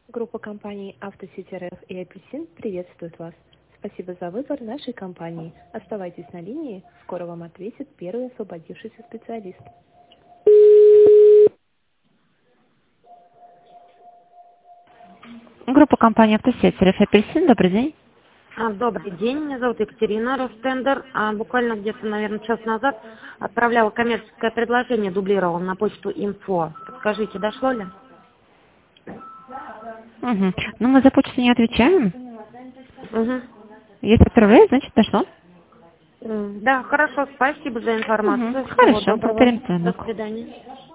Группа компаний «Автосити РФ» и «Апельсин» приветствует вас. Спасибо за выбор нашей компании. Оставайтесь на линии, скоро вам ответит первый освободившийся специалист. Группа компании «Автосити РФ» и «Апельсин». Добрый день. Добрый день, меня зовут Екатерина, Ростендер. Буквально где-то, наверное, час назад отправляла коммерческое предложение, дублировала на почту инфо. Подскажите, дошло ли? Угу. Ну, мы за почту не отвечаем. Угу. Если отправляют, значит дошло. Да, хорошо, спасибо за информацию. Хорошо, Всего доброго. повторим До звонок. свидания.